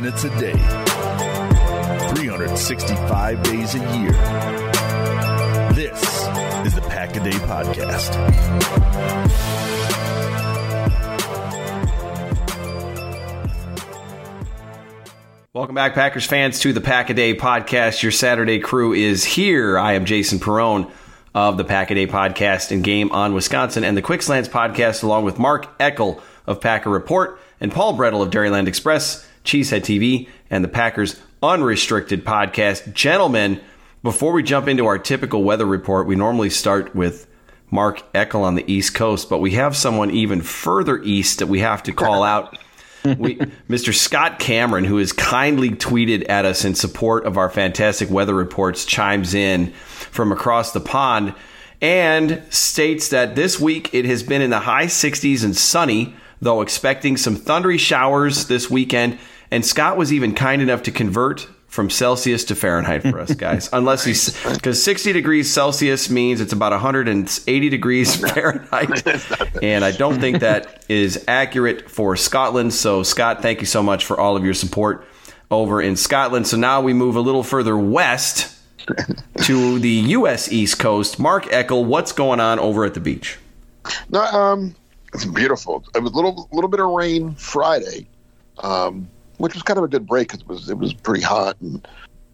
minutes a day, 365 days a year. This is the Pack-A-Day Podcast. Welcome back, Packers fans, to the Pack-A-Day Podcast. Your Saturday crew is here. I am Jason Perrone of the Pack-A-Day Podcast and Game on Wisconsin and the Quick Slants Podcast, along with Mark Eckel of Packer Report and Paul Brettel of Dairyland Express, Cheesehead TV, and the Packers Unrestricted Podcast. Gentlemen, before we jump into our typical weather report, we normally start with Mark Eckel on the East Coast, but we have someone even further east that we have to call out. Mr. Scott Cameron, who has kindly tweeted at us in support of our fantastic weather reports, chimes in from across the pond and states that this week it has been in the high 60s and sunny, though expecting some thundery showers this weekend. And Scott was even kind enough to convert from Celsius to Fahrenheit for us guys, unless because 60 degrees Celsius means it's about 180 degrees Fahrenheit. And I don't think that is accurate for Scotland. So Scott, thank you so much for all of your support over in Scotland. So now we move a little further west to the U.S. East Coast. Mark Eckel, what's going on over at the beach? No, it's beautiful. It was a little bit of rain Friday, which was kind of a good break because it was pretty hot, and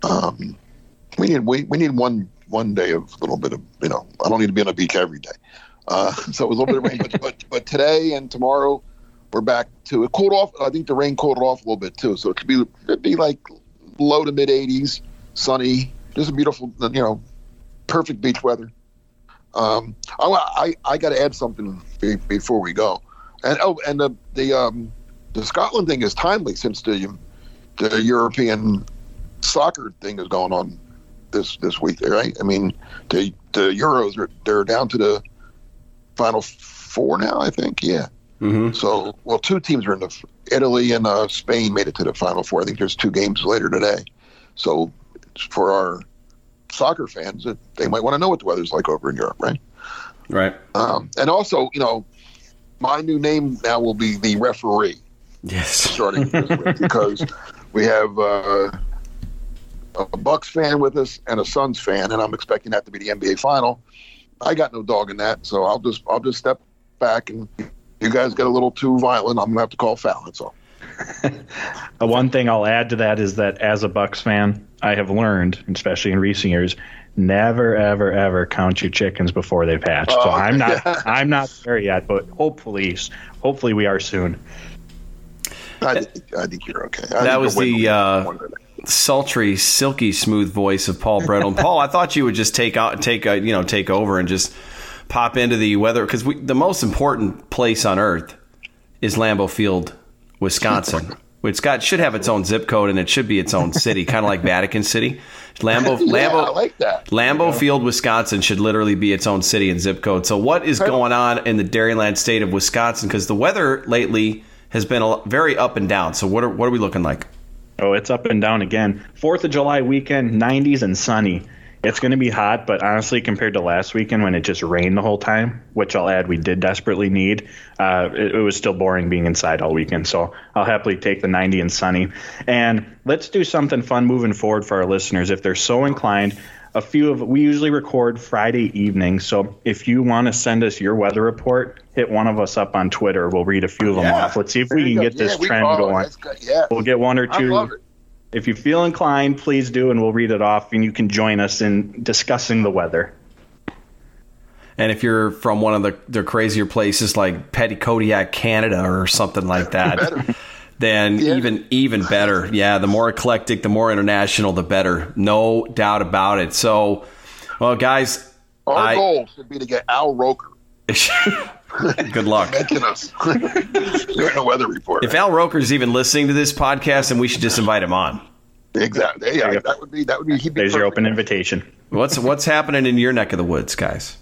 we need one day of a little bit of, I don't need to be on the beach every day, so it was a little bit of rain, but today and tomorrow we're back to it. Cooled off. I think the rain cooled off a little bit too, so it'd be like low to mid 80s, sunny, just a beautiful, perfect beach weather. I got to add something before we go, and the Scotland thing is timely since the European soccer thing is going on this week, right? I mean, the Euros they're down to the Final Four now, I think. Yeah. Mm-hmm. So, two teams are in Italy and Spain made it to the Final Four. I think there's 2 games later today. So, for our soccer fans, they might want to know what the weather's like over in Europe, right? Right. And also, my new name now will be the referee. Yes. Starting this week, because we have a Bucks fan with us and a Suns fan, and I'm expecting that to be the NBA final. I got no dog in that, so I'll just step back, and you guys get a little too violent, I'm gonna have to call foul. That's all. One thing I'll add to that is that as a Bucks fan, I have learned, especially in recent years, never, ever, ever count your chickens before they've hatched. So I'm not there yet, but hopefully we are soon. I think you're okay. That was the sultry, silky smooth voice of Paul Brettel. And Paul, I thought you would just take over and just pop into the weather, because the most important place on earth is Lambeau Field, Wisconsin, which should have its own zip code and it should be its own city, kind of like Vatican City. I like that. Lambeau Field, Wisconsin should literally be its own city and zip code. So what is going on in the Dairyland state of Wisconsin? Because the weather lately has been very up and down. So what are we looking like? Oh, it's up and down again. 4th of July weekend, 90s and sunny. It's going to be hot, but honestly, compared to last weekend when it just rained the whole time, which I'll add we did desperately need, it was still boring being inside all weekend. So I'll happily take the 90 and sunny. And let's do something fun moving forward for our listeners. If they're so inclined, we usually record Friday evening. So if you want to send us your weather report, hit one of us up on Twitter. We'll read a few of them off. Let's see if we can get this trend going. We'll get one or two. I love it. If you feel inclined, please do, and we'll read it off, and you can join us in discussing the weather. And if you're from one of the crazier places like Petitcodiac, Canada, or something like that, then even better. Yeah, the more eclectic, the more international, the better. No doubt about it. So, well, guys, our goal should be to get Al Roker. Good luck. Mention us during a weather report. If Al Roker's even listening to this podcast, then we should just invite him on. Exactly. Yeah, that would be. There's your open invitation. What's happening in your neck of the woods, guys?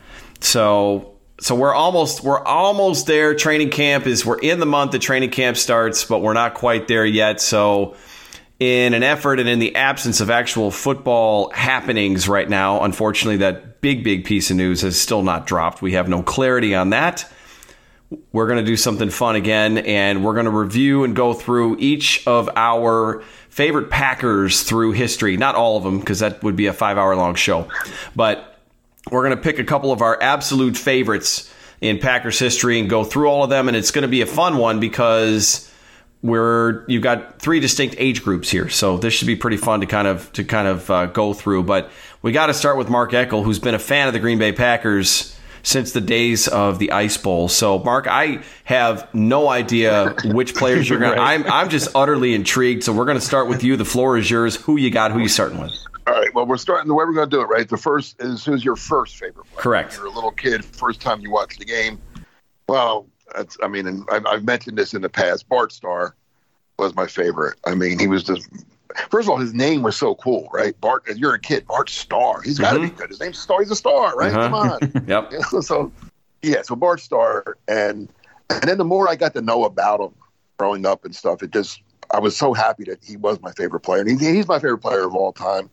So we're almost there. Training camp we're in the month that training camp starts, but we're not quite there yet. So in an effort and in the absence of actual football happenings right now, unfortunately, that big piece of news has still not dropped. We have no clarity on that. we're going to do something fun again, and we're going to review and go through each of our favorite Packers through history. Not all of them, because that would be a 5-hour-long show. But we're going to pick a couple of our absolute favorites in Packers history and go through all of them, and it's going to be a fun one because you've got 3 distinct age groups here, so this should be pretty fun to kind of go through. But we got to start with Mark Eckel, who's been a fan of the Green Bay Packers since the days of the Ice Bowl. So, Mark, I have no idea which players you're going to. I'm just utterly intrigued. So we're going to start with you. The floor is yours. Who you got? Who you starting with? All right. Well, we're starting the way we're going to do it, right? The first is who's your first favorite player? Correct. You're a little kid, first time you watch the game. Well, and I've mentioned this in the past. Bart Starr was my favorite. I mean, he was just. First of all, his name was so cool, right? Bart, as you're a kid, Bart Starr. He's got to be good. His name's Starr. He's a star, right? Come on. Yep. So Bart Starr. And then the more I got to know about him growing up and stuff, I was so happy that he was my favorite player. And he's my favorite player of all time.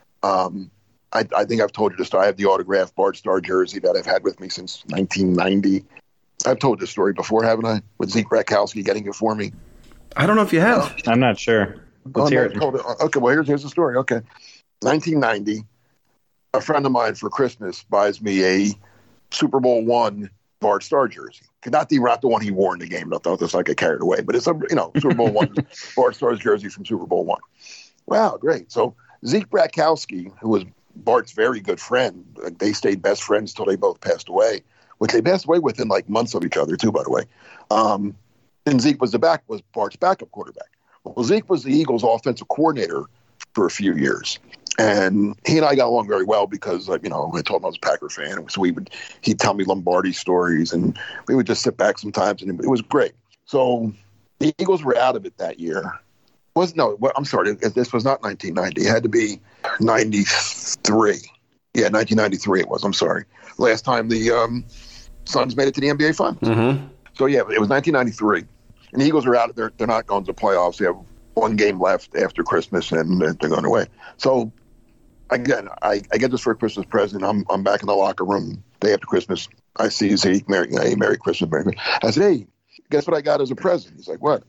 I think I've told you this story. I have the autographed Bart Starr jersey that I've had with me since 1990. I've told this story before, haven't I? With Zeke Bratkowski getting it for me. I don't know if you have. I'm not sure. Let's hear it. Okay, well, here's the story. Okay. 1990, a friend of mine for Christmas buys me a Super Bowl I Bart Starr jersey. Not the one he wore in the game. I thought this like I carried away, but it's a Super Bowl I Bart Starr's jersey from Super Bowl I. Wow, great. So Zeke Bratkowski, who was Bart's very good friend, they stayed best friends till they both passed away, which they passed away within like months of each other too, by the way. And Zeke was Bart's backup quarterback. Well, Zeke was the Eagles' offensive coordinator for a few years. And he and I got along very well because, I told him I was a Packer fan. So he'd tell me Lombardi stories, and we would just sit back sometimes, and it was great. So the Eagles were out of it that year. I'm sorry. This was not 1990. It had to be 93. Yeah, 1993 it was. I'm sorry. Last time the Suns made it to the NBA Finals. Mm-hmm. So, yeah, it was 1993. And the Eagles are out. They're not going to the playoffs. They have one game left after Christmas, and they're going away. So, again, I get this for a Christmas present. I'm back in the locker room day after Christmas. I see Zeke. Merry Christmas, Merry. I said, hey, guess what I got as a present? He's like, what?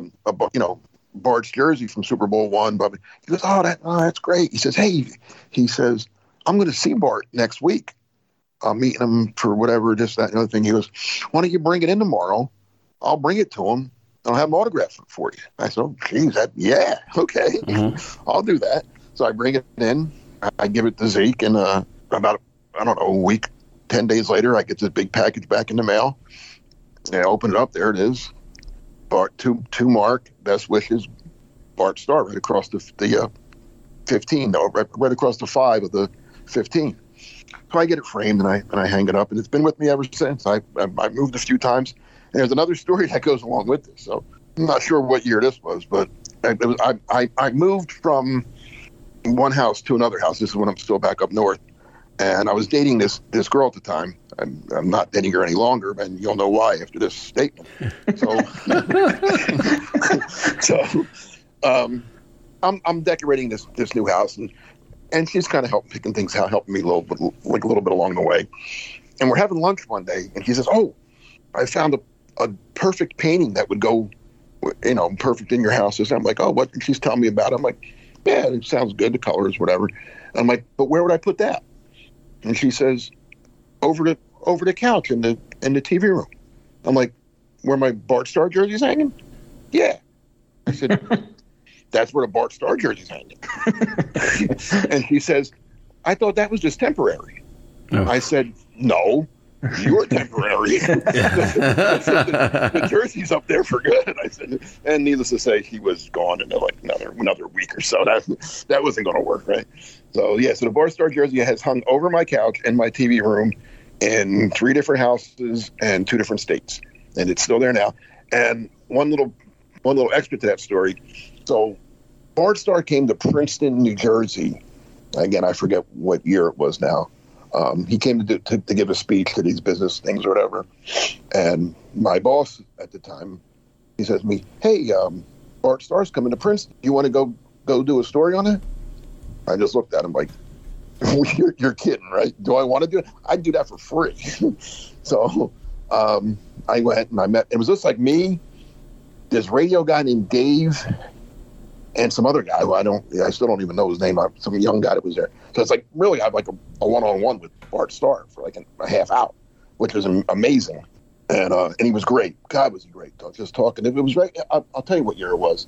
Bart's jersey from Super Bowl I. He goes, that's great. He says, hey, I'm going to see Bart next week. I'm meeting him for whatever, this, that, and the other thing. He goes, why don't you bring it in tomorrow? I'll bring it to him, and I'll have him autograph it for you. I said, geez, yeah, okay. Mm-hmm. I'll do that. So I bring it in. I give it to Zeke, and about, a week, 10 days later, I get this big package back in the mail. And I open it up. There it is. Bart, to Mark, best wishes, Bart Starr, right across the 15, right across the 5 of the 15. So I get it framed, and I hang it up, and it's been with me ever since. I moved a few times. And there's another story that goes along with this. So I'm not sure what year this was, but I moved from one house to another house. This is when I'm still back up north. And I was dating this girl at the time. I'm not dating her any longer, and you'll know why after this statement. I'm decorating this new house, and she's kind of helping me a little bit along the way. And we're having lunch one day, and she says, "Oh, I found a perfect painting that would go, perfect in your house." And I'm like, "Oh, what?" And she's telling me about it. I'm like, "Yeah, it sounds good. The colors, whatever." And I'm like, "But where would I put that?" And she says, over the couch in the TV room. I'm like, "Where my Bart Starr jersey's hanging?" "Yeah." I said, "That's where the Bart Starr jersey's hanging." And she says, "I thought that was just temporary." Oh. I said, "No. You're temporary." the jersey's up there for good. I said, and needless to say, he was gone in like another week or so. That wasn't going to work, right? So the Bart Starr jersey has hung over my couch in my TV room in 3 different houses and 2 different states, and it's still there now. And one little extra to that story. So Bart Starr came to Princeton, New Jersey. Again, I forget what year it was now. He came to give a speech to these business things or whatever. And my boss at the time, he says to me, "Hey, Bart Starr's coming to Princeton. You want to go do a story on it?" I just looked at him like, you're kidding, right? Do I want to do it? I'd do that for free. So I went and I met. It was just like me, this radio guy named Dave, and some other guy who I still don't even know his name. Some young guy that was there. So it's like really I had like a one-on-one with Bart Starr for like a half hour, which was amazing. And he was great. God, was he great. Just talking. It was right. I'll tell you what year it was.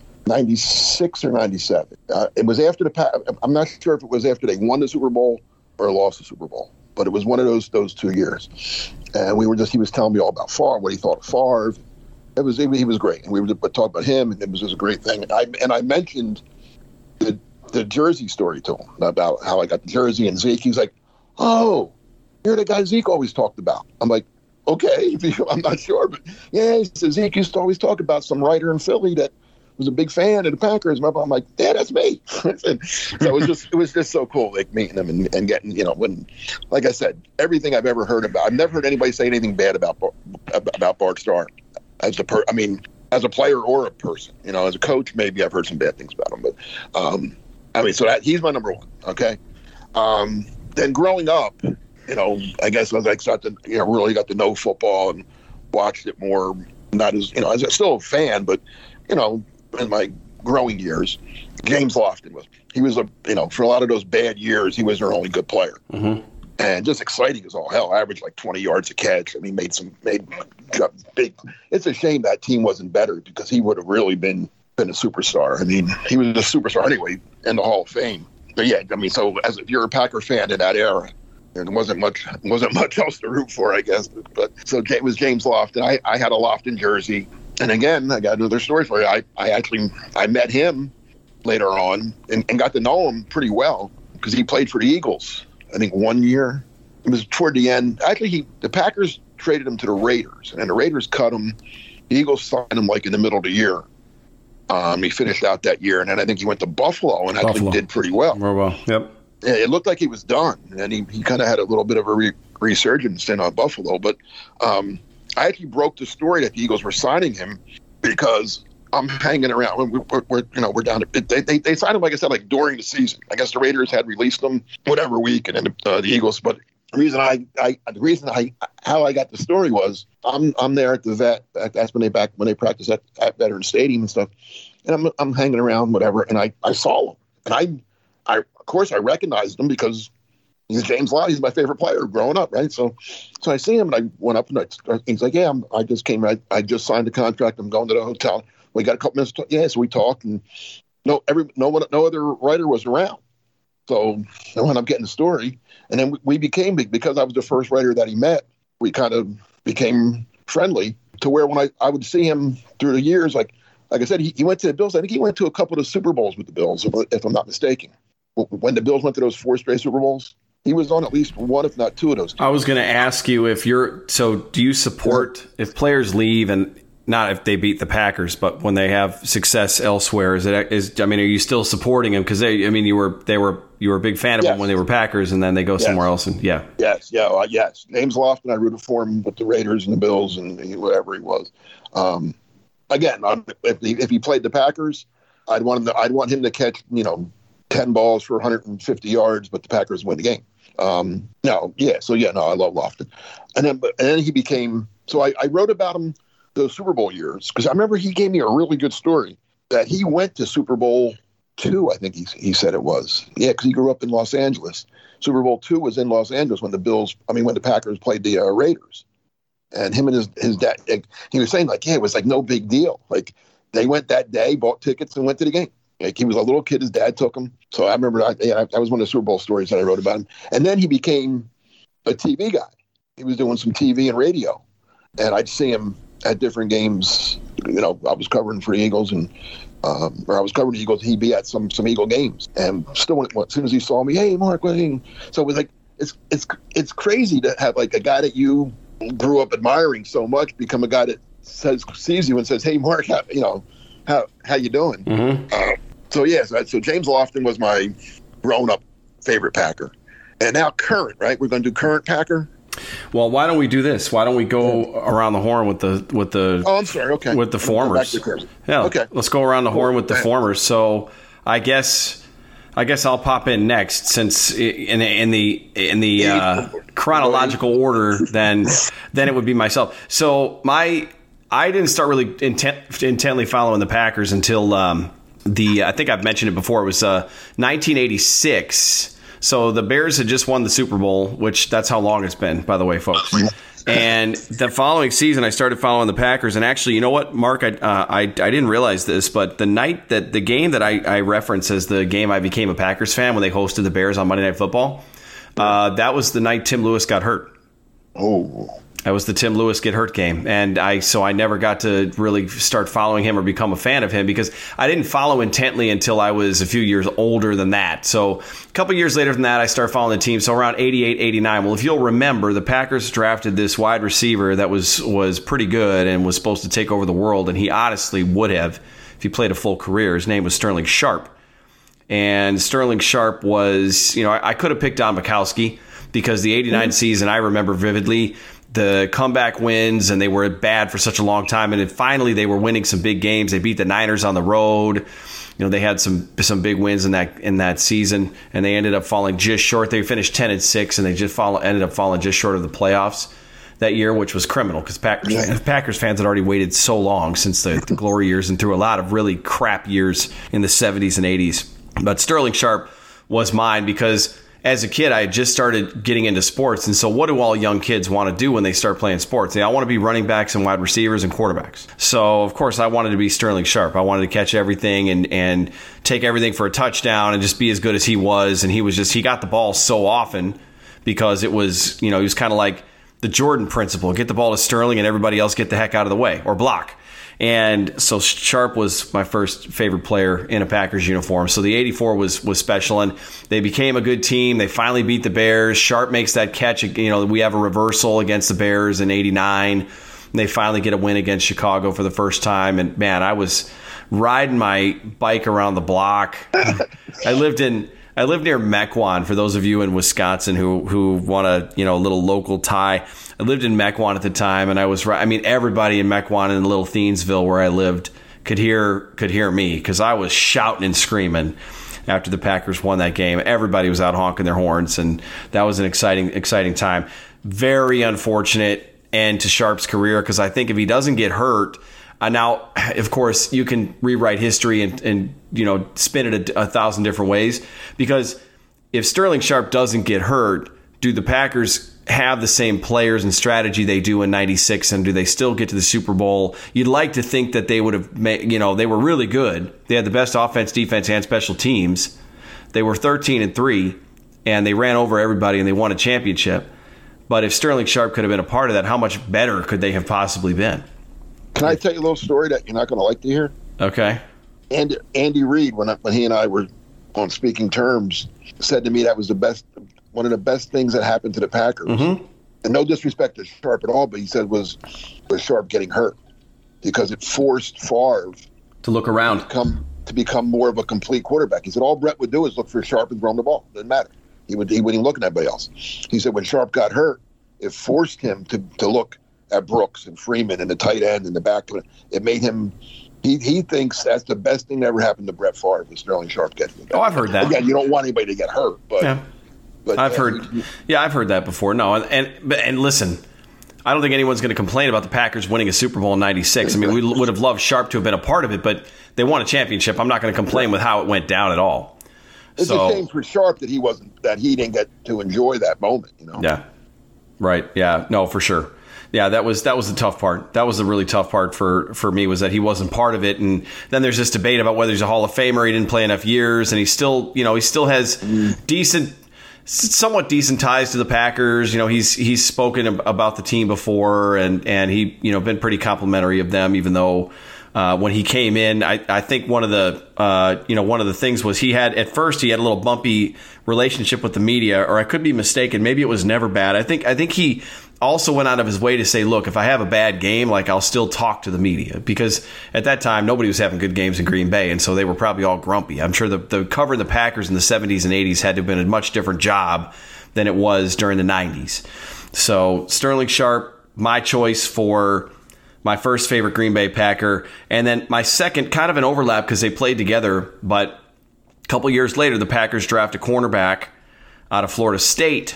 96 or 97. It was after I'm not sure if it was after they won the Super Bowl or lost the Super Bowl, but it was one of those 2 years. And he was telling me all about Favre, what he thought of Favre. He was great. And we were talking about him, and it was just a great thing. And I mentioned the jersey story to him about how I got the jersey and Zeke. He's like, "Oh, you're the guy Zeke always talked about." I'm like, "Okay, I'm not sure, but yeah." He says Zeke used to always talk about some writer in Philly that was a big fan of the Packers. I'm like, "Yeah, that's me." So it was just so cool, like meeting him and getting, when, like I said, everything I've ever heard about. I've never heard anybody say anything bad about Bart Starr as a player or a person. As a coach, maybe I've heard some bad things about him, but so he's my number one. Okay. Then growing up, I guess as I started to, really got to know football and watched it more, not as, as still a fan, but, in my growing years, James Lofton for a lot of those bad years, he was their only good player. Mm-hmm. And just exciting as all hell. Averaged like 20 yards a catch. I mean, made big. It's a shame that team wasn't better because he would have really been a superstar. I mean, he was a superstar anyway in the Hall of Fame. But yeah, I mean, so if you're a Packer fan in that era, there wasn't much else to root for, I guess. But so it was James Lofton. I had a Lofton jersey, and again, I got another story for you. I met him later on and got to know him pretty well because he played for the Eagles. I think 1 year. It was toward the end. Actually, the Packers traded him to the Raiders, and the Raiders cut him. The Eagles signed him like in the middle of the year. He finished out that year, and then I think he went to Buffalo and actually did pretty well. More well, yep. It looked like he was done, and he kind of had a little bit of a resurgence in Buffalo. But I actually broke the story that the Eagles were signing him because I'm hanging around. We're down to they signed him, like I said, like during the season. I guess the Raiders had released him whatever week, and then the Eagles. But the reason how I got the story was I'm there at the vet. That's when they practice at Veterans Stadium and stuff. And I'm hanging around whatever, and I saw him, and I of course I recognized him because he's James Lofton. He's my favorite player growing up, right? So I see him, and I went up, and he's like, "Yeah, I just came. I just signed the contract. I'm going to the hotel. We got a couple minutes. So we talked, and no other writer was around. So I wound up getting the story, and then we became big because I was the first writer that he met. We kind of became friendly to where when I would see him through the years, like I said, he went to the Bills. I think he went to a couple of Super Bowls with the Bills, if I'm not mistaken. When the Bills went to those 4 straight Super Bowls, he was on at least one, if not 2 of those teams. I was going to ask you do you support if players leave, and not if they beat the Packers, but when they have success elsewhere, are you still supporting them? Because you were a big fan of them when they were Packers, and then they go somewhere else, and yeah. Yes. James Lofton, I rooted for him with the Raiders and the Bills and whatever he was. Again, if he played the Packers, I'd want him to catch 10 balls for 150 yards, but the Packers win the game. I love Lofton. And then he became. So I wrote about him those Super Bowl years because I remember he gave me a really good story that he went to Super Bowl II. I think he said it was. Yeah, because he grew up in Los Angeles. Super Bowl II was in Los Angeles when the Packers played the Raiders. And him and his dad, he was saying it was like no big deal. Like they went that day, bought tickets, and went to the game. Like he was a little kid, his dad took him. So I remember that was one of the Super Bowl stories that I wrote about him. And then he became a TV guy. He was doing some TV and radio, and I'd see him at different games. I was covering for the Eagles, and or I was covering the Eagles. He'd be at some Eagle games, and still, as soon as he saw me, "Hey, Mark," so it was like it's crazy to have like a guy that you grew up admiring so much become a guy that sees you and says, "Hey, Mark, how you doing?" Mm-hmm. So James Lofton was my grown-up favorite Packer, and now current. Right, we're going to do current Packer. Well, why don't we do this? Why don't we go around the horn with the? Oh, I'm sorry. Okay. With the formers. Yeah. Okay. Let's go around the horn with the formers. So I guess I guess I'll pop in next, since in the chronological order, then it would be myself. So I didn't start really intently following the Packers until I think I've mentioned it before. It was 1986. So the Bears had just won the Super Bowl, which that's how long it's been, by the way, folks. And the following season, I started following the Packers. And actually, you know what, Mark? I didn't realize this, but the game that I reference as the game I became a Packers fan, when they hosted the Bears on Monday Night Football, that was the night Tim Lewis got hurt. Oh. That was the Tim Lewis get hurt game. And I never got to really start following him or become a fan of him, because I didn't follow intently until I was a few years older than that. So a couple years later than that, I started following the team. So around 88, 89. Well, if you'll remember, the Packers drafted this wide receiver that was pretty good and was supposed to take over the world. And he honestly would have if he played a full career. His name was Sterling Sharp. And Sterling Sharp was, I could have picked Don Bukowski, because the 89 season I remember vividly. The comeback wins, and they were bad for such a long time, and then finally they were winning some big games. They beat the Niners on the road. They had some big wins in that season, and they ended up falling just short. They finished 10-6, and they just ended up falling just short of the playoffs that year, which was criminal, because Packers fans had already waited so long since the glory years and through a lot of really crap years in the 70s and 80s. But Sterling Sharp was mine, because as a kid, I had just started getting into sports. And so what do all young kids want to do when they start playing sports? I want to be running backs and wide receivers and quarterbacks. So, of course, I wanted to be Sterling Sharp. I wanted to catch everything and take everything for a touchdown and just be as good as he was. And he got the ball so often, because it was, he was kind of like the Jordan principle. Get the ball to Sterling and everybody else get the heck out of the way, or block. And so Sharp was my first favorite player in a Packers uniform. So the 84 was special, and they became a good team. They finally beat the Bears. Sharp makes that catch. We have a reversal against the Bears in 89. They finally get a win against Chicago for the first time. And, man, I was riding my bike around the block. I lived near Mequon, for those of you in Wisconsin who want a little local tie. I lived in Mequon at the time, and everybody in Mequon and Little Thiensville, where I lived, could hear me, because I was shouting and screaming after the Packers won that game. Everybody was out honking their horns, and that was an exciting time. Very unfortunate end to Sharp's career, because I think if he doesn't get hurt, now, of course, you can rewrite history and spin it a thousand different ways, because if Sterling Sharp doesn't get hurt, do the Packers have the same players and strategy they do in 96, and do they still get to the Super Bowl? You'd like to think that they would have made, they were really good. They had the best offense, defense, and special teams. They were 13-3, and they ran over everybody, and they won a championship. But if Sterling Sharp could have been a part of that, how much better could they have possibly been? Can I tell you a little story that you're not going to like to hear? Okay. Andy Reid, when he and I were on speaking terms, said to me that was one of the best things that happened to the Packers. Mm-hmm. And no disrespect to Sharp at all, but he said was Sharp getting hurt, because it forced Favre to look around, to become more of a complete quarterback. He said all Brett would do is look for Sharp and throw him the ball. Didn't matter. He wouldn't even look at anybody else. He said when Sharp got hurt, it forced him to look at Brooks and Freeman and the tight end and the back. It made him. He thinks that's the best thing that ever happened to Brett Favre, was Sterling Sharp getting him. Oh, I've heard that. Again, you don't want anybody to get hurt, but. Yeah. But I've heard that before. No, and listen, I don't think anyone's going to complain about the Packers winning a Super Bowl in 96. We would have loved Sharp to have been a part of it, but they won a championship. I'm not going to complain with how it went down at all. It's a shame for Sharp that he didn't get to enjoy that moment. Yeah, right. Yeah, no, for sure. Yeah, that was the tough part. That was the really tough part for me, was that he wasn't part of it. And then there's this debate about whether he's a Hall of Famer. He didn't play enough years, and he still has somewhat decent ties to the Packers. He's spoken about the team before, and he been pretty complimentary of them, even though when he came in, I think one of the things was he had a little bumpy relationship with the media, or I could be mistaken. Maybe it was never bad. I think he also went out of his way to say, look, if I have a bad game, I'll still talk to the media, because at that time nobody was having good games in Green Bay, and so they were probably all grumpy. I'm sure the covering the Packers in the 70s and 80s had to have been a much different job than it was during the 90s. So Sterling Sharp, my choice for my first favorite Green Bay Packer, and then my second, kind of an overlap because they played together, but couple years later, the Packers draft a cornerback out of Florida State,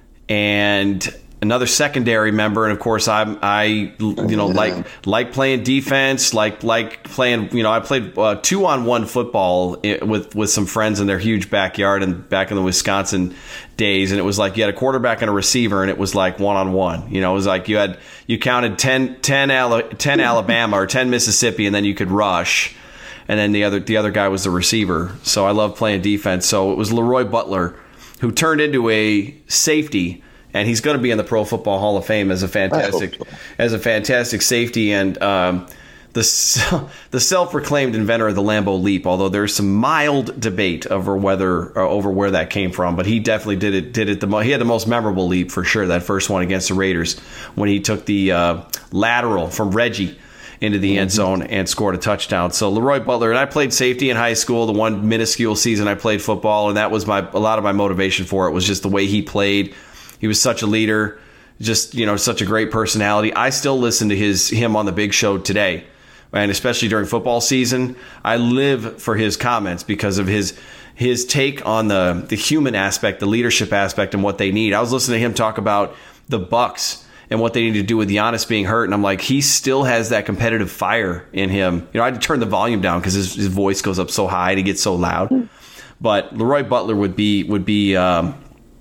and another secondary member. And of course, I like playing defense, like playing. I played 2-on-1 football with some friends in their huge backyard and back in the Wisconsin days. And it was like you had a quarterback and a receiver, and it was like 1-on-1. It was like you counted 10 Alabama or 10 Mississippi, and then you could rush. And then the other guy was the receiver. So I love playing defense. So it was Leroy Butler, who turned into a safety, and he's going to be in the Pro Football Hall of Fame as a fantastic safety, and the self-proclaimed inventor of the Lambeau Leap. Although there's some mild debate over where that came from, but he definitely did it. He had the most memorable leap for sure. That first one against the Raiders when he took the lateral from Reggie into the end zone and scored a touchdown. So Leroy Butler, and I played safety in high school, the one minuscule season I played football, and that was a lot of my motivation for it was just the way he played. He was such a leader, just such a great personality. I still listen to him on the Big Show today, and especially during football season. I live for his comments because of his take on the human aspect, the leadership aspect, and what they need. I was listening to him talk about the Bucs and what they need to do with Giannis being hurt. And I'm like, he still has that competitive fire in him. I had to turn the volume down because his voice goes up so high and he gets so loud. But Leroy Butler would be my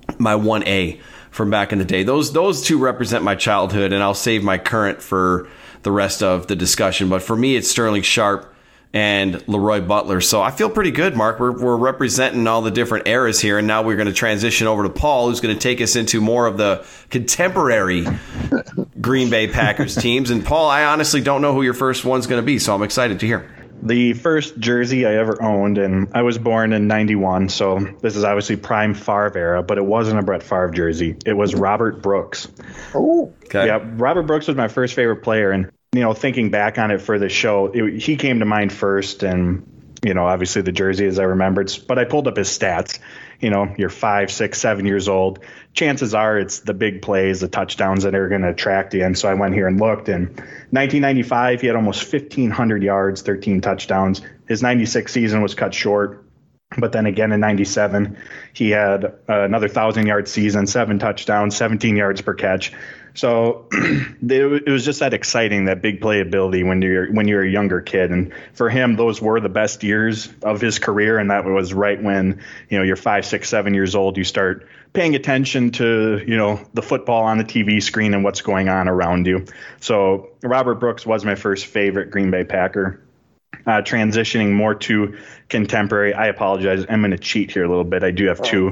1A from back in the day. Those two represent my childhood, and I'll save my current for the rest of the discussion. But for me, it's Sterling Sharp and Leroy Butler. So I feel pretty good, Mark. We're representing all the different eras here, and now we're going to transition over to Paul, who's going to take us into more of the contemporary Green Bay Packers teams. And Paul, I honestly don't know who your first one's going to be, so I'm excited to hear. The first jersey I ever owned, and I was born in 91, so this is obviously prime Favre era, but it wasn't a Brett Favre jersey. It was Robert Brooks. Oh, okay. Yeah, Robert Brooks was my first favorite player, and thinking back on it for the show, he came to mind first, and obviously the jersey as I remembered. But I pulled up his stats. You're 5, 6, 7 years old. Chances are it's the big plays, the touchdowns that are going to attract you. And so I went here and looked. In 1995, he had almost 1,500 yards, 13 touchdowns. His 96 season was cut short. But then again in 97, he had another 1,000-yard season, 7 touchdowns, 17 yards per catch. So it was just that exciting, that big playability when you're a younger kid. And for him, those were the best years of his career. And that was right when, you're 5, 6, 7 years old, you start paying attention to, the football on the TV screen and what's going on around you. So Robert Brooks was my first favorite Green Bay Packer. Transitioning more to contemporary, I apologize. I'm going to cheat here a little bit. I do have two.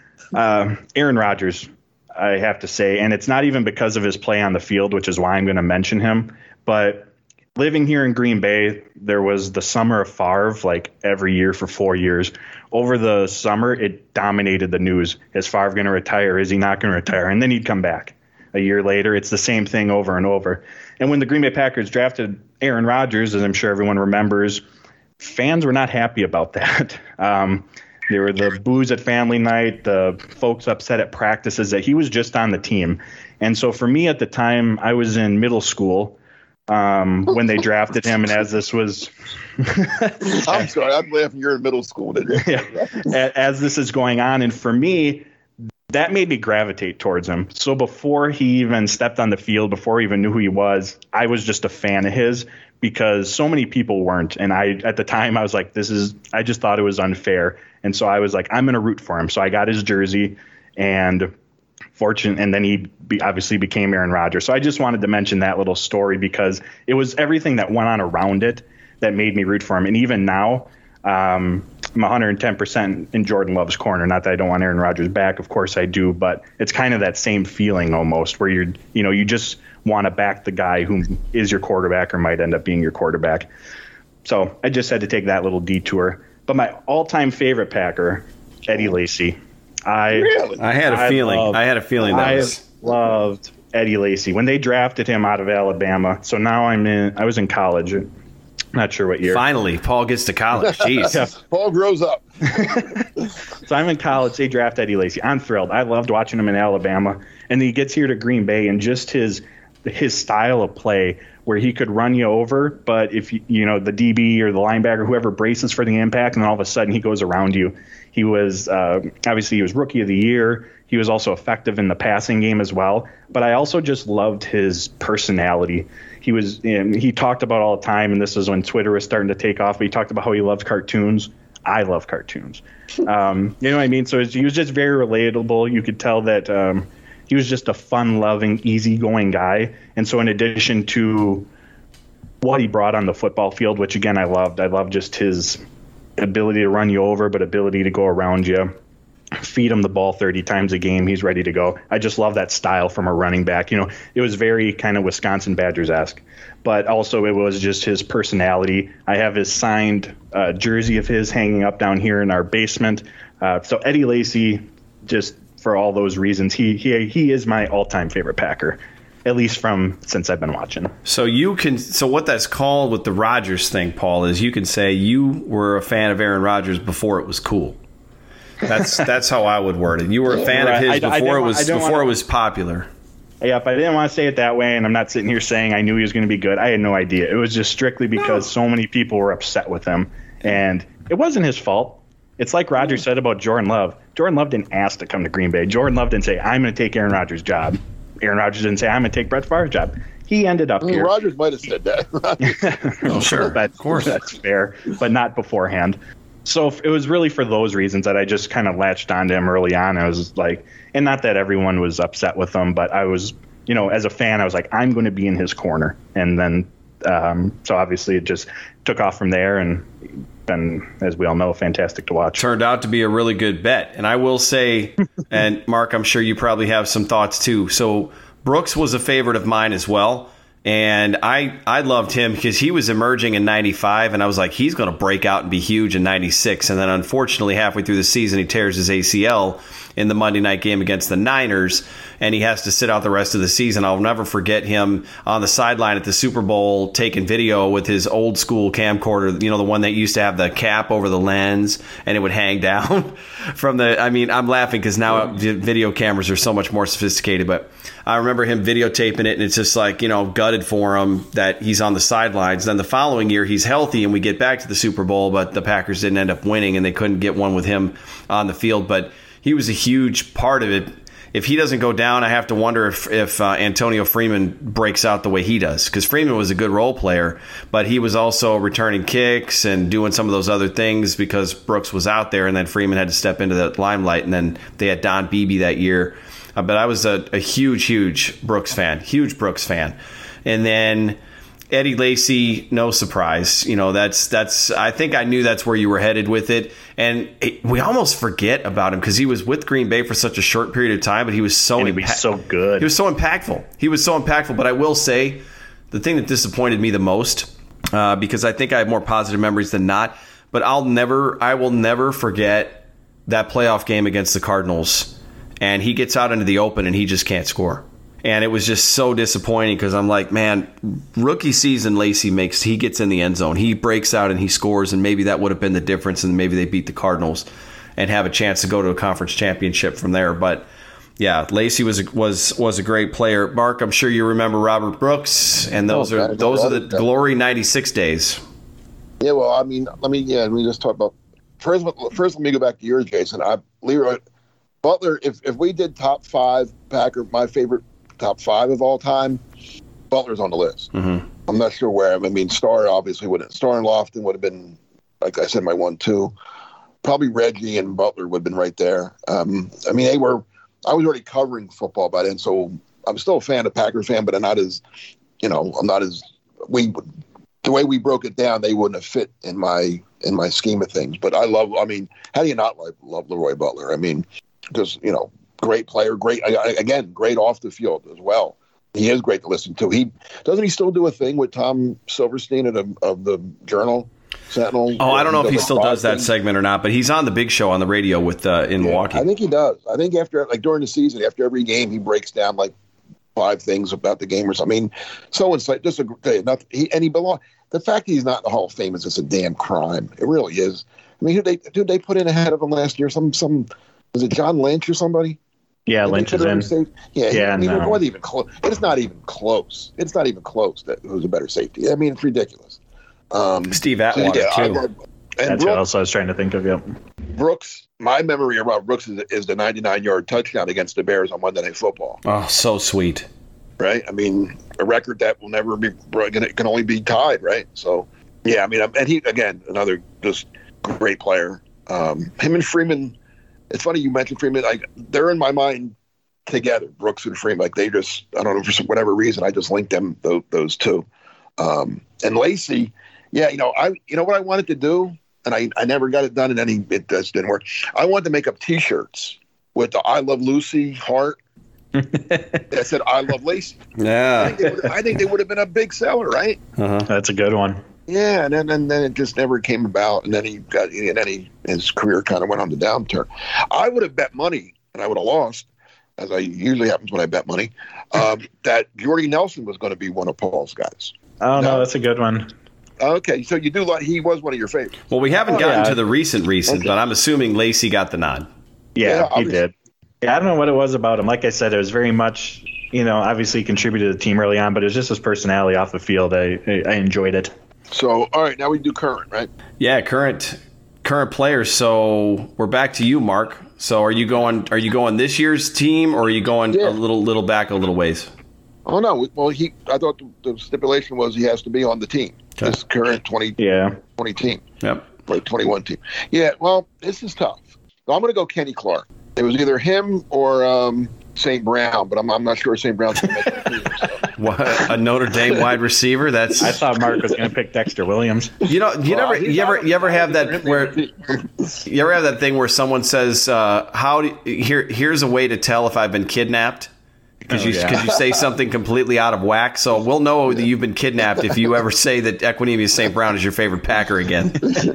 Aaron Rodgers, I have to say, and it's not even because of his play on the field, which is why I'm going to mention him. But living here in Green Bay, there was the summer of Favre, like every year for 4 years. Over the summer, it dominated the news. Is Favre going to retire? Is he not going to retire? And then he'd come back. A year later, it's the same thing over and over. And when the Green Bay Packers drafted Aaron Rodgers, as I'm sure everyone remembers, fans were not happy about that. There were the boos at family night, the folks upset at practices that he was just on the team. And so for me at the time, I was in middle school when they drafted him. And as this was... I'm sorry, I'm laughing. You're in middle school. Yeah, as this is going on. And for me, that made me gravitate towards him. So before he even stepped on the field, before he even knew who he was, I was just a fan of his because so many people weren't. And at the time, I was like, I just thought it was unfair. And so I was like, I'm going to root for him. So I got his jersey and then he obviously became Aaron Rodgers. So I just wanted to mention that little story because it was everything that went on around it that made me root for him. And even now, I'm 110% in Jordan Love's corner. Not that I don't want Aaron Rodgers back. Of course I do. But it's kind of that same feeling almost where you just want to back the guy who is your quarterback or might end up being your quarterback. So I just had to take that little detour. But my all-time favorite Packer, Eddie Lacy. I had a feeling that loved Eddie Lacy when they drafted him out of Alabama. So now I was in college. Not sure what year. Finally, Paul gets to college. Jeez. Yeah. Paul grows up. So I'm in college. They draft Eddie Lacy. I'm thrilled. I loved watching him in Alabama. And he gets here to Green Bay, and just his his style of play where he could run you over, but if the DB or the linebacker, whoever braces for the impact, and then all of a sudden he goes around you. He was obviously he was Rookie of the Year. He was also effective in the passing game as well. But I also just loved his personality. He talked about all the time, and this is when Twitter was starting to take off. But he talked about how he loved cartoons. I love cartoons. You know what I mean? So he was just very relatable. You could tell that he was just a fun-loving, easygoing guy. And so in addition to what he brought on the football field, which, again, I loved just his ability to run you over, but ability to go around you, feed him the ball 30 times a game, he's ready to go. I just love that style from a running back. It was very kind of Wisconsin Badgers-esque, but also it was just his personality. I have his signed jersey of his hanging up down here in our basement. So Eddie Lacy, just for all those reasons, he is my all-time favorite Packer, at least from since I've been watching. So what that's called with the Rodgers thing, Paul, is you can say you were a fan of Aaron Rodgers before it was cool. That's how I would word it. You were a fan of his before it was popular. Yep, I didn't want to say it that way, and I'm not sitting here saying I knew he was going to be good. I had no idea. It was just strictly because so many people were upset with him, and it wasn't his fault. It's like Rodgers said about Jordan Love. Jordan Love didn't ask to come to Green Bay. Jordan Love didn't say, I'm going to take Aaron Rodgers' job. Aaron Rodgers didn't say, I'm going to take Brett Favre's job. He ended up here. Rodgers might have said that. Oh, sure. Of course. That's fair, but not beforehand. So it was really for those reasons that I just kind of latched onto him early on. I was like, and not that everyone was upset with him, but I was, as a fan, I was like, I'm going to be in his corner. And then, so obviously it just took off from there, and as we all know, fantastic to watch. Turned out to be a really good bet. And I will say, and Mark, I'm sure you probably have some thoughts too. So Brooks was a favorite of mine as well. And I loved him because he was emerging in 95, and I was like, he's going to break out and be huge in 96. And then unfortunately, halfway through the season, he tears his ACL in the Monday night game against the Niners, and he has to sit out the rest of the season. I'll never forget him on the sideline at the Super Bowl taking video with his old school camcorder, the one that used to have the cap over the lens, and it would hang down from I'm laughing because now video cameras are so much more sophisticated, but I remember him videotaping it, and it's just like, gutted for him that he's on the sidelines. Then the following year, he's healthy, and we get back to the Super Bowl, but the Packers didn't end up winning, and they couldn't get one with him on the field. But he was a huge part of it. If he doesn't go down, I have to wonder if Antonio Freeman breaks out the way he does, because Freeman was a good role player, but he was also returning kicks and doing some of those other things because Brooks was out there, and then Freeman had to step into the limelight, and then they had Don Beebe that year. But I was a huge Brooks fan, And then Eddie Lacy, no surprise. That's. I think I knew that's where you were headed with it. And we almost forget about him because he was with Green Bay for such a short period of time, but he was so so good. He was so impactful. But I will say, the thing that disappointed me the most, because I think I have more positive memories than not, but I will never forget that playoff game against the Cardinals. And he gets out into the open and he just can't score. And it was just so disappointing because I'm like, man, rookie season Lacy he gets in the end zone. He breaks out and he scores, and maybe that would have been the difference, and maybe they beat the Cardinals and have a chance to go to a conference championship from there. But yeah, Lacy was a great player. Mark, I'm sure you remember Robert Brooks, and those are the glory 96 days. Yeah, well, let me just talk about first. Let me go back to yours, Jason. Leroy Butler, if we did top five Packer, my favorite top five of all time, Butler's on the list. Mm-hmm. I'm not sure where. Starr obviously wouldn't. Starr and Lofton would have been, like I said, my 1-2. Probably Reggie and Butler would have been right there. I was already covering football by then, so I'm still a fan, a Packers fan, but I'm not as the way we broke it down, they wouldn't have fit in my scheme of things. But how do you not love Leroy Butler? Because, great player, great off the field as well. He is great to listen to. Doesn't he still do a thing with Tom Silverstein of the Journal Sentinel? Oh, I don't know if he still does that segment or not, but he's on the big show on the radio in Milwaukee. I think he does. I think during the season, after every game, he breaks down like 5 things about the game or something. So it's like just he belongs. The fact that he's not in the Hall of Fame is just a damn crime. It really is. Who they put in ahead of him last year? Some was it John Lynch or somebody? Yeah, Lynch is in. Yeah, no. It wasn't even close. It's not even close. It's not even close that who's a better safety. I mean, it's ridiculous. Steve Atwater, too. That's what else I was trying to think of, yep. Brooks, my memory about Brooks is the 99-yard touchdown against the Bears on Monday Night Football. Oh, so sweet. Right? I mean, a record that will never be – can only be tied, right? So, yeah, I mean, and he, again, another just great player. Him and Freeman – it's funny you mentioned Freeman. They're in my mind together, Brooks and Freeman. Like they just, I don't know, for whatever reason, I just linked them, those two. And Lacy, yeah, you know what I wanted to do, and I never got it done, and it just didn't work. I wanted to make up T-shirts with the "I Love Lucy" heart that said "I Love Lacy." Yeah, I think they would have been a big seller, right? Uh-huh. That's a good one. Yeah, and then it just never came about, and then his career kind of went on the downturn. I would have bet money, and I would have lost, as I usually happens when I bet money, that Jordy Nelson was going to be one of Paul's guys. Oh no, that's a good one. Okay, so you do like he was one of your favorites. Well, we haven't gotten to the recent, okay. But I'm assuming Lacy got the nod. Yeah, he did. Yeah, I don't know what it was about him. Like I said, it was very much, obviously he contributed to the team early on, but it was just his personality off the field. I enjoyed it. So, all right, now we do current, right? Yeah, current players. So we're back to you, Mark. So are you going this year's team, or are you going a little back, a little ways? Oh no, well I thought the stipulation was he has to be on the team. Okay. This current 20 team. Yep. Like 21 team. Yeah, well, this is tough. So I'm going to go Kenny Clark. It was either him or St. Brown, but I'm not sure St. Brown's going to make the team. So. What, a Notre Dame wide receiver? I thought Mark was going to pick Dexter Williams. You ever have that where you ever have that thing where someone says, here's a way to tell if I've been kidnapped? Because you say something completely out of whack. So we'll know that you've been kidnapped if you ever say that Equanimeous St. Brown is your favorite Packer again.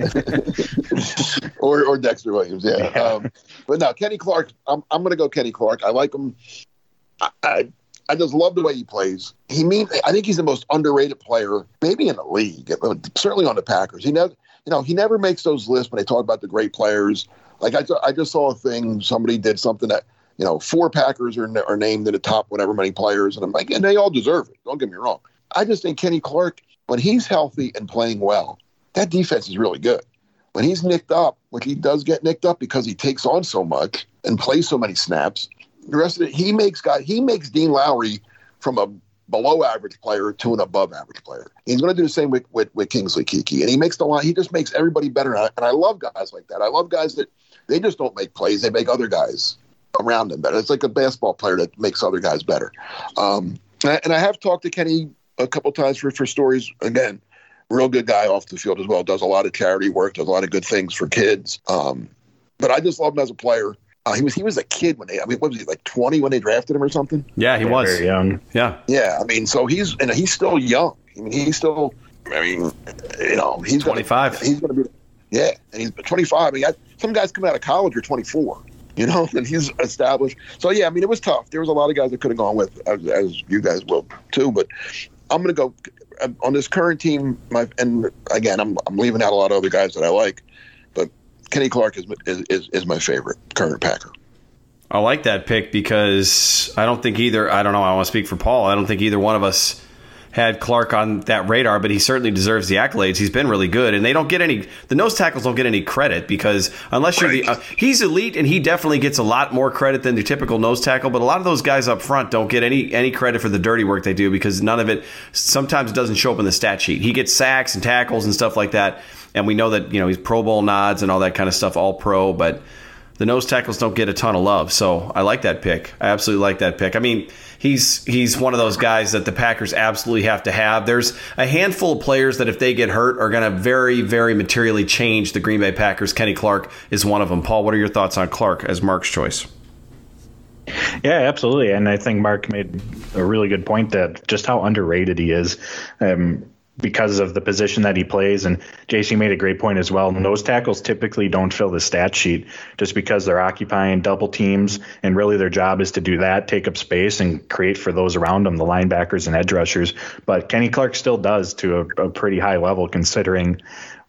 or Dexter Williams, yeah. But no, Kenny Clark, I'm going to go Kenny Clark. I like him. I just love the way he plays. I think he's the most underrated player, maybe in the league, certainly on the Packers. He never makes those lists when they talk about the great players. Like I just saw a thing, somebody did something that, 4 Packers are named in the top whatever many players, and I'm like, and they all deserve it. Don't get me wrong. I just think Kenny Clark, when he's healthy and playing well, that defense is really good. When he's nicked up, which he does get nicked up because he takes on so much and plays so many snaps, the rest of it, he makes Dean Lowry from a below average player to an above average player. He's going to do the same with Kingsley Keke, and he just makes everybody better. And I love guys like that. I love guys that they just don't make plays; they make other guys around them better. It's like a basketball player that makes other guys better. And I have talked to Kenny a couple times for stories. Again, real good guy off the field as well. Does a lot of charity work. Does a lot of good things for kids. But I just love him as a player. He was a kid when what was he, like 20 when they drafted him or something? Yeah, he was very young. Yeah. Yeah. I mean, so he's still young. He's 25. He's going to be, yeah. And he's 25. Some guys coming out of college are 24, and he's established. So yeah, it was tough. There was a lot of guys that could have gone with, as you guys will too, but I'm going to go on this current team. And again, I'm leaving out a lot of other guys that I like, but Kenny Clark is my favorite current Packer. I like that pick because I don't think either. I don't know. I want to speak for Paul. I don't think either one of us had Clark on that radar, but he certainly deserves the accolades. He's been really good, and the nose tackles don't get any credit because unless you're he's elite, and he definitely gets a lot more credit than the typical nose tackle. But a lot of those guys up front don't get any credit for the dirty work they do because none of it sometimes doesn't show up in the stat sheet. He gets sacks and tackles and stuff like that, and we know that he's Pro Bowl nods and all that kind of stuff, all pro, but the nose tackles don't get a ton of love. So I like that pick. I absolutely like that pick. He's one of those guys that the Packers absolutely have to have. There's a handful of players that if they get hurt are going to very, very materially change the Green Bay Packers. Kenny Clark is one of them. Paul, what are your thoughts on Clark as Mark's choice? Yeah, absolutely. And I think Mark made a really good point that just how underrated he is. Because of the position that he plays. And JC made a great point as well. Nose tackles typically don't fill the stat sheet just because they're occupying double teams, and really their job is to do that, take up space and create for those around them, the linebackers and edge rushers. But Kenny Clark still does to a pretty high level considering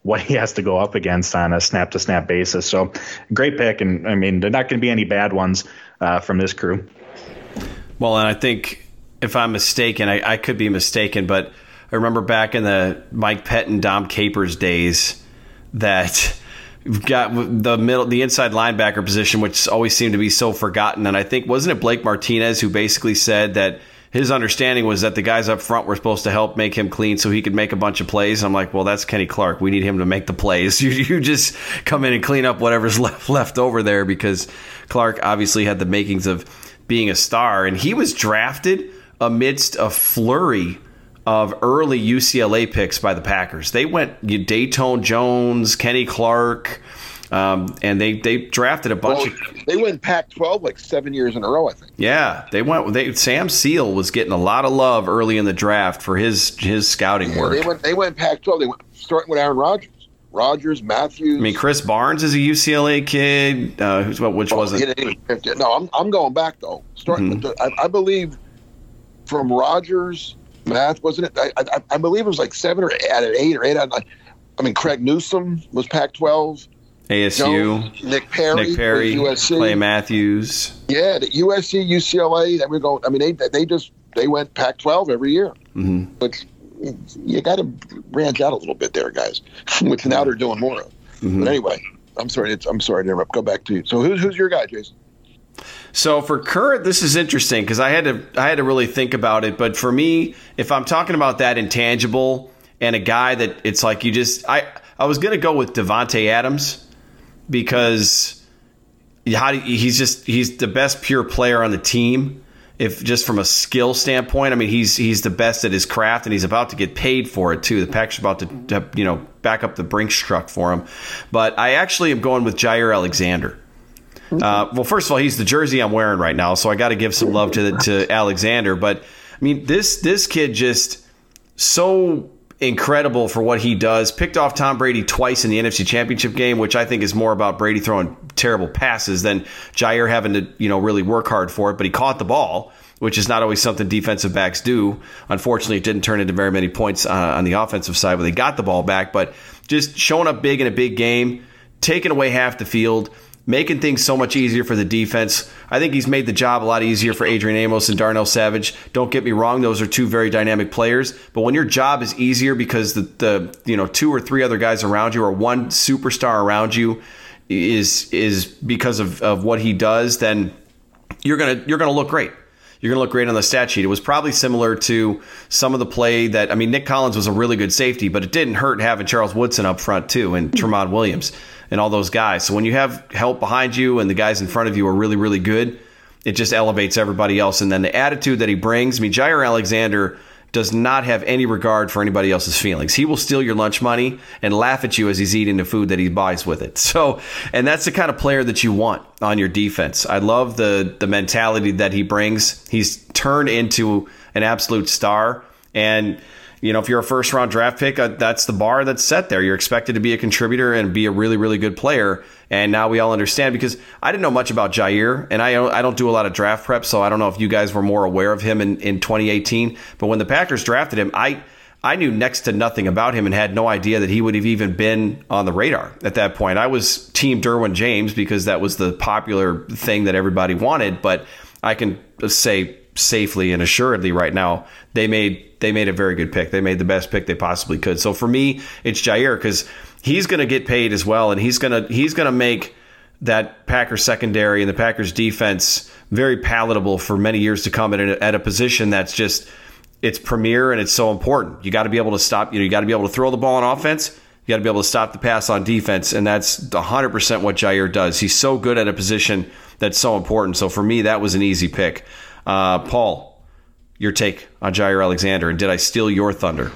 what he has to go up against on a snap-to-snap basis. So great pick, and I mean, they're not going to be any bad ones from this crew. Well, and I think if I'm mistaken, I could be mistaken, but I remember back in the Mike Pettin, Dom Capers days that we've got the inside linebacker position, which always seemed to be so forgotten. And I think, wasn't it Blake Martinez who basically said that his understanding was that the guys up front were supposed to help make him clean so he could make a bunch of plays? I'm like, well, that's Kenny Clark. We need him to make the plays. You just come in and clean up whatever's left over there, because Clark obviously had the makings of being a star. And he was drafted amidst a flurry of early UCLA picks by the Packers. They went Dayton Jones, Kenny Clark, and they drafted a bunch of... They went Pac-12 like 7 years in a row, I think. Yeah, Sam Seal was getting a lot of love early in the draft for his scouting work. They went Pac-12. They went starting with Aaron Rodgers, Matthews. I mean, Chris Barnes is a UCLA kid. Which wasn't... No, I'm going back though. Starting, I believe from Rodgers. Math, wasn't it? I believe it was like 7 or 8 or 8 out of 9. I mean, Craig Newsome was Pac-12. ASU. Jones, Nick Perry, USC. Clay Matthews. Yeah, the USC, UCLA. That we go. I mean, they went Pac-12 every year. Mm-hmm. But you got to branch out a little bit there, guys. Which now they're doing more of. Mm-hmm. But anyway, I'm sorry to interrupt. Go back to you. So who's your guy, Jason? So for current, this is interesting because I had to really think about it. But for me, if I'm talking about that intangible and a guy that it's like I was going to go with Devontae Adams because he's the best pure player on the team. If just from a skill standpoint, I mean, he's the best at his craft, and he's about to get paid for it too. The Packers are about to back up the Brinks truck for him. But I actually am going with Jair Alexander. Well, first of all, he's the jersey I'm wearing right now, so I got to give some love to Alexander. But I mean, this kid just so incredible for what he does. Picked off Tom Brady twice in the NFC Championship game, which I think is more about Brady throwing terrible passes than Jair having to really work hard for it. But he caught the ball, which is not always something defensive backs do. Unfortunately, it didn't turn into very many points on the offensive side when they got the ball back. But just showing up big in a big game, taking away half the field, making things so much easier for the defense. I think he's made the job a lot easier for Adrian Amos and Darnell Savage. Don't get me wrong; those are two very dynamic players. But when your job is easier because the 2 or 3 other guys around you or one superstar around you is because of what he does, then you're gonna look great. You're going to look great on the stat sheet. It was probably similar to some of the play that, I mean, Nick Collins was a really good safety, but it didn't hurt having Charles Woodson up front too, and Tremont Williams and all those guys. So when you have help behind you and the guys in front of you are really, really good, it just elevates everybody else. And then the attitude that he brings, I mean, Jair Alexander does not have any regard for anybody else's feelings. He will steal your lunch money and laugh at you as he's eating the food that he buys with it. So, and that's the kind of player that you want on your defense. I love the mentality that he brings. He's turned into an absolute star. And, if you're a first-round draft pick, that's the bar that's set there. You're expected to be a contributor and be a really, really good player. And now we all understand, because I didn't know much about Jair, and I don't do a lot of draft prep, so I don't know if you guys were more aware of him in 2018. But when the Packers drafted him, I knew next to nothing about him and had no idea that he would have even been on the radar at that point. I was Team Derwin James because that was the popular thing that everybody wanted. But I can say safely and assuredly right now, they made a very good pick. They made the best pick they possibly could. So for me, it's Jair, because he's going to get paid as well, and he's going to make that Packers secondary and the Packers defense very palatable for many years to come at a position that's just, it's premier and it's so important. You got to be able to stop. You got to be able to throw the ball on offense. You got to be able to stop the pass on defense, and that's 100% what Jair does. He's so good at a position that's so important. So for me, that was an easy pick. Paul, your take on Jair Alexander, and did I steal your thunder?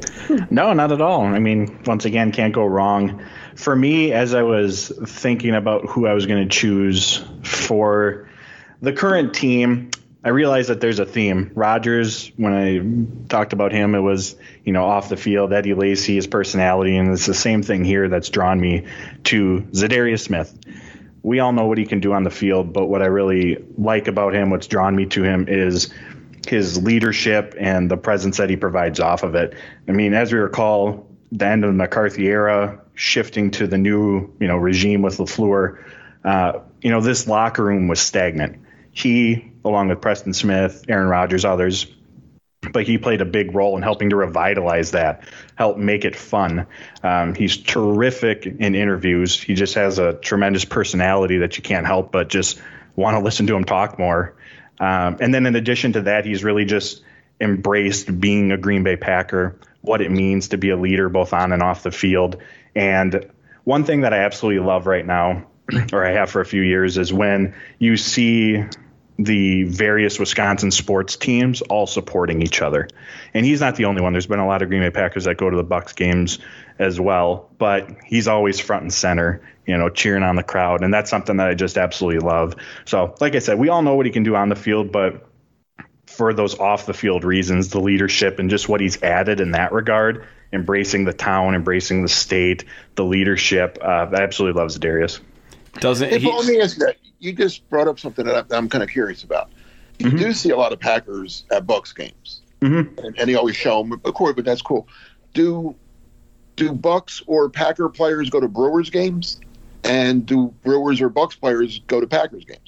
No, not at all. I mean, once again, can't go wrong. For me, as I was thinking about who I was going to choose for the current team, I realized that there's a theme. Rodgers, when I talked about him, it was, off the field, Eddie Lacy, his personality, and it's the same thing here that's drawn me to Zadarius Smith. We all know what he can do on the field, but what I really like about him, what's drawn me to him, is his leadership and the presence that he provides off of it. I mean, as we recall, the end of the McCarthy era, shifting to the new, regime with LaFleur, this locker room was stagnant. He, along with Preston Smith, Aaron Rodgers, others, but he played a big role in helping to revitalize that, help make it fun. He's terrific in interviews. He just has a tremendous personality that you can't help but just want to listen to him talk more. And then in addition to that, he's really just embraced being a Green Bay Packer, what it means to be a leader both on and off the field. And one thing that I absolutely love right now, or I have for a few years, is when you see the various Wisconsin sports teams all supporting each other. And he's not the only one. There's been a lot of Green Bay Packers that go to the Bucs games as well, but he's always front and center, cheering on the crowd. And that's something that I just absolutely love. So like I said, we all know what he can do on the field, but for those off the field reasons, the leadership and just what he's added in that regard, embracing the town, embracing the state, the leadership, I absolutely love Za'Darius. Let me ask you that. You just brought up something that I'm kind of curious about. You do see a lot of Packers at Bucs games, and they always show them. Of course, but that's cool. Do Bucs or Packer players go to Brewers games, and do Brewers or Bucs players go to Packers games?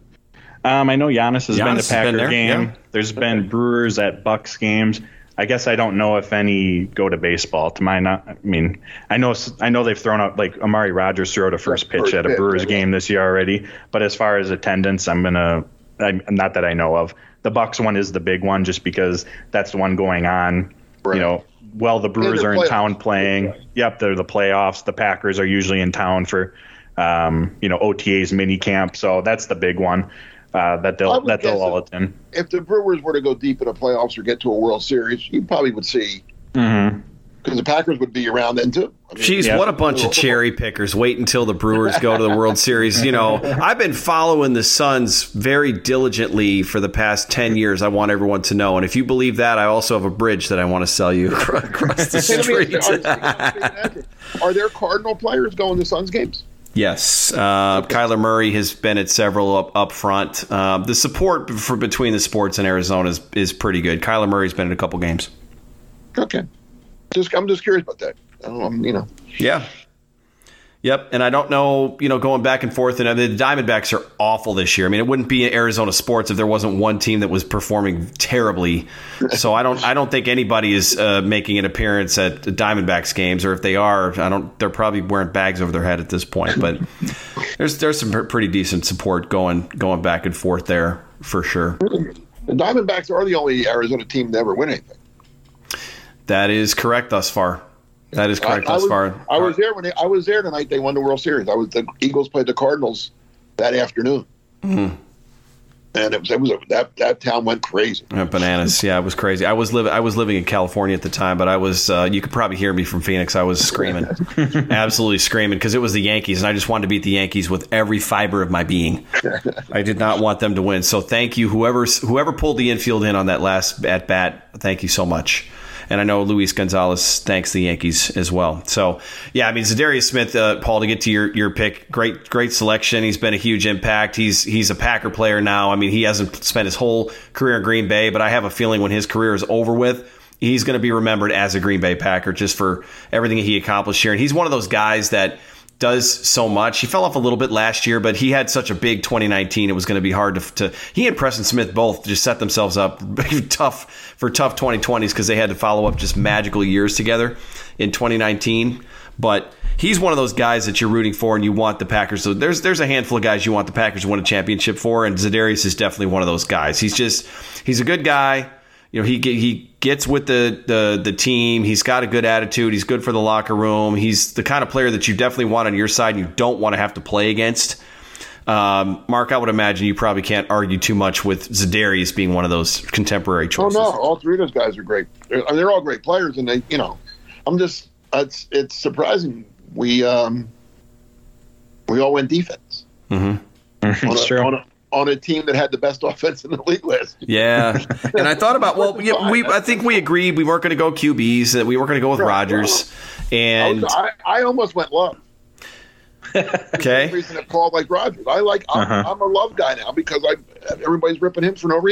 I know Giannis has been to Packer game. Yeah. There's been Brewers at Bucs games. I guess I don't know if any go to baseball. I know they've thrown out, like Amari Rodgers threw out a first pitch at a Brewers game this year already. But as far as attendance, not that I know of. The Bucs one is the big one, just because that's the one going on. Right. While the Brewers are in town playing. Right. Yep, they're the playoffs. The Packers are usually in town for, OTA's mini camp. So that's the big one. That they'll all attend. If the Brewers were to go deep in the playoffs or get to a World Series, you probably would see, because the Packers would be around then too. Jeez, what a bunch of cherry pickers! Wait until the Brewers go to the World Series. I've been following the Suns very diligently for the past 10 years. I want everyone to know, and if you believe that, I also have a bridge that I want to sell you across the street. Are there Cardinal players going to Suns games? Yes, Kyler Murray has been at several up front. The support between the sports in Arizona is pretty good. Kyler Murray's been in a couple games. Okay, I'm just curious about that. Yeah. Yep, and I don't know, going back and forth, and the Diamondbacks are awful this year. I mean, it wouldn't be Arizona sports if there wasn't one team that was performing terribly. So I don't think anybody is making an appearance at the Diamondbacks games, or if they are, they're probably wearing bags over their head at this point. But there's some pretty decent support going back and forth there for sure. The Diamondbacks are the only Arizona team to ever win anything. That is correct thus far. That is correct thus far. I was there tonight. They won the World Series. The Eagles played the Cardinals that afternoon, and that town went crazy. Bananas. Yeah, it was crazy. I was living in California at the time, but I was. You could probably hear me from Phoenix. I was screaming, absolutely screaming, because it was the Yankees, and I just wanted to beat the Yankees with every fiber of my being. I did not want them to win. So thank you, whoever pulled the infield in on that last at bat. Thank you so much. And I know Luis Gonzalez thanks the Yankees as well. So, yeah, I mean, Za'Darius Smith, Paul, to get to your pick, great selection. He's been a huge impact. He's a Packer player now. I mean, he hasn't spent his whole career in Green Bay, but I have a feeling when his career is over with, he's going to be remembered as a Green Bay Packer just for everything he accomplished here. And he's one of those guys that does so much. He fell off a little bit last year, but he had such a big 2019. It was going to be hard to he and Preston Smith both just set themselves up tough 2020s, because they had to follow up just magical years together in 2019. But he's one of those guys that you're rooting for and you want the Packers. So there's a handful of guys you want the Packers to win a championship for, and Za'Darius is definitely one of those guys. He's a good guy. He gets with the team. He's got a good attitude. He's good for the locker room. He's the kind of player that you definitely want on your side and you don't want to have to play against. Mark, I would imagine you probably can't argue too much with Za'Darius being one of those contemporary choices. Oh, no. All three of those guys are great. They're all great players, and it's surprising. We all went defense. Mm-hmm. That's true. On a team that had the best offense in the league last year. Yeah. And I thought about, I think we agreed we weren't going to go QBs, that we weren't going to go with Rodgers. And I almost went Love. Okay. Reason to call like Rodgers. I'm a Love guy now because everybody's ripping him for no reason.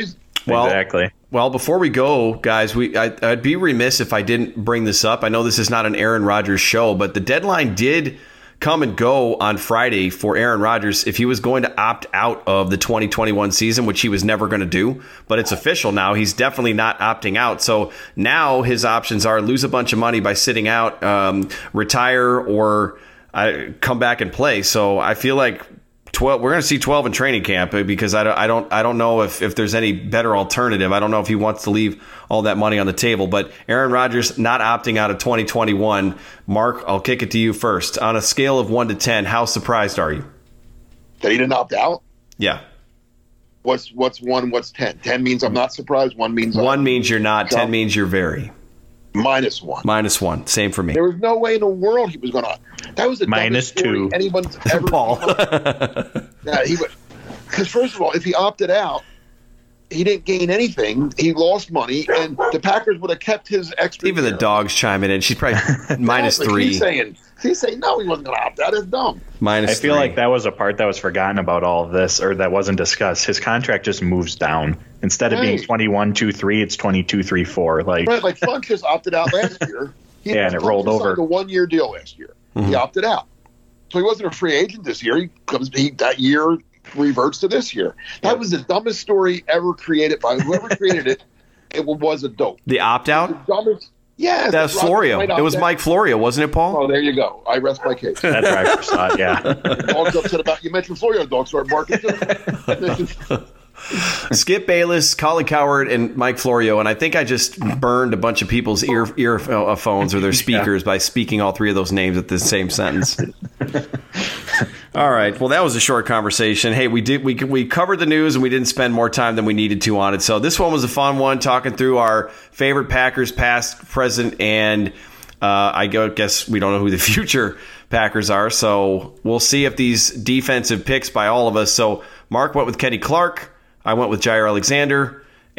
Well, exactly. Well, before we go, guys, I'd be remiss if I didn't bring this up. I know this is not an Aaron Rodgers show, but the deadline did come and go on Friday for Aaron Rodgers if he was going to opt out of the 2021 season, which he was never going to do. But it's official now. He's definitely not opting out. So now his options are lose a bunch of money by sitting out, retire, or come back and play. So I feel like 12. We're going to see 12 in training camp because I don't know if there's any better alternative. I don't know if he wants to leave all that money on the table. But Aaron Rodgers not opting out of 2021. Mark, I'll kick it to you first. On a scale of 1 to 10, how surprised are you? That he didn't opt out? Yeah. What's 1? What's 10? 10 means I'm not surprised. 1 means 1 means you're not. 10 means you're very. -1. -1. Same for me. There was no way in the world he was going to. That was the dumbest story -2. anyone's ever. Paul. Yeah, he would. Because first of all, if he opted out, he didn't gain anything. He lost money, and the Packers would have kept his extra. Even the dog's chiming in. She's probably -3. He's saying no, he wasn't going to opt out. It's dumb. -3. I feel like that was a part that was forgotten about all of this, or that wasn't discussed. His contract just moves down. Instead of being 21-2-3, it's 22-3-4. Like Funk just opted out last year. And it rolled over. Signed a 1-year deal last year. Mm-hmm. He opted out, so he wasn't a free agent this year. That year reverts to this year. That was the dumbest story ever created by whoever created it. It was a dope. The opt out. The dumbest. Yeah, that was Florio. It was Mike Florio, wasn't it, Paul? Oh, there you go. I rest my case. That's where I first saw it. Yeah. Dogs upset about you mentioned Florio. Dogs start barking. Skip Bayless, Colin Cowherd, and Mike Florio, and I think I just burned a bunch of people's earphones or their speakers by speaking all three of those names at the same sentence. All right. Well, that was a short conversation. Hey, we covered the news and we didn't spend more time than we needed to on it. So this one was a fun one, talking through our favorite Packers, past, present, and I guess we don't know who the future Packers are. So we'll see if these defensive picks by all of us. So Mark went with Kenny Clark. I went with Jair Alexander,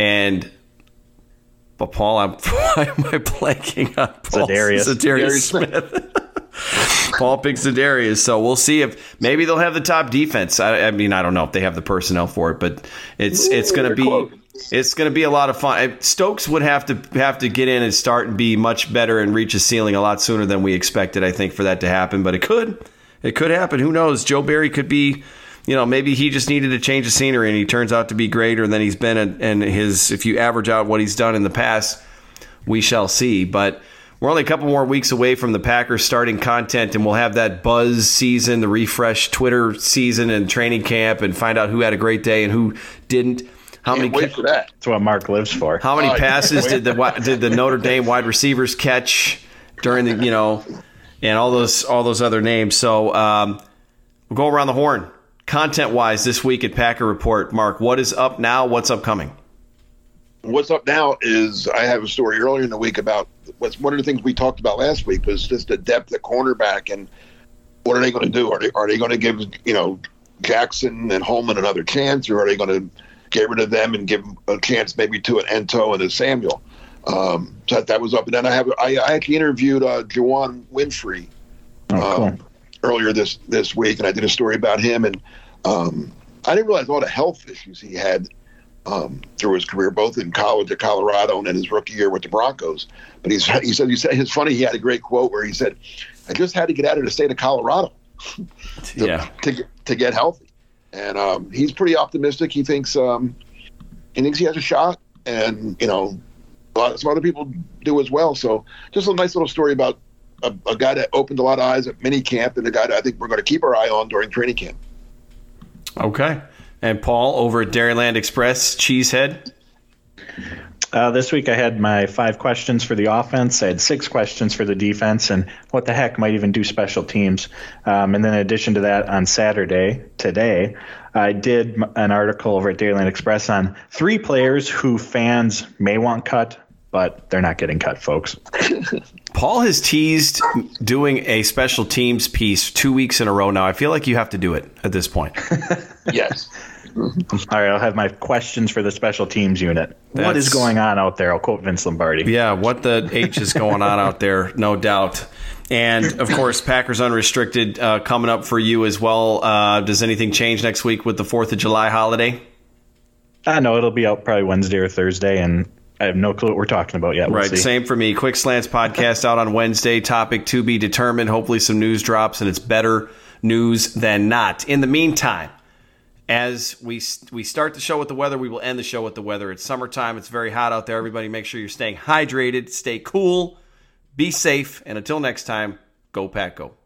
but Paul, why am I blanking on Paul? Zadarius Smith. Paul picks Zadarius, so we'll see if maybe they'll have the top defense. I mean, I don't know if they have the personnel for it, but it's going to be a lot of fun. Stokes would have to get in and start and be much better and reach a ceiling a lot sooner than we expected, I think, for that to happen. But it could happen. Who knows? Joe Barry could be. Maybe he just needed to change the scenery, and he turns out to be greater than he's been. And if you average out what he's done in the past, we shall see. But we're only a couple more weeks away from the Packers starting content, and we'll have that buzz season, the refresh Twitter season and training camp, and find out who had a great day and who didn't. Wait for that. That's what Mark lives for. How many passes did the Notre Dame wide receivers catch during the and all those other names? So we'll go around the horn. Content-wise, this week at Packer Report, Mark, what is up now? What's upcoming? What's up now is I have a story earlier in the week about one of the things we talked about last week was just the depth at cornerback and what are they going to do? Are they going to give Jackson and Holman another chance, or are they going to get rid of them and give a chance maybe to an Ento and a Samuel? So that was up, and then I actually interviewed Juwan Winfrey. Cool. Earlier this week, and I did a story about him, and I didn't realize all the health issues he had through his career, both in college at Colorado and in his rookie year with the Broncos. But he said it's funny. He had a great quote where he said, "I just had to get out of the state of Colorado to get healthy." And he's pretty optimistic. He thinks he has a shot, and some other people do as well. So just a nice little story about a guy that opened a lot of eyes at mini camp, and a guy that I think we're going to keep our eye on during training camp. Okay. And Paul, over at Dairyland Express, Cheesehead? This week I had my 5 questions for the offense. I had 6 questions for the defense, and what the heck, might even do special teams. And then in addition to that, on Saturday, today, I did an article over at Dairyland Express on 3 players who fans may want cut, but they're not getting cut, folks. Paul has teased doing a special teams piece 2 weeks in a row now. I feel like you have to do it at this point. Yes. All right, I'll have my questions for the special teams unit. What is going on out there? I'll quote Vince Lombardi. Yeah, what the H is going on out there, no doubt. And, of course, Packers Unrestricted coming up for you as well. Does anything change next week with the 4th of July holiday? I know it'll be out probably Wednesday or Thursday, and I have no clue what we're talking about yet. We'll right, see. Same for me. Quick Slants podcast out on Wednesday. Topic to be determined. Hopefully some news drops, and it's better news than not. In the meantime, as we start the show with the weather, we will end the show with the weather. It's summertime. It's very hot out there. Everybody make sure you're staying hydrated. Stay cool. Be safe. And until next time, go Pack Go.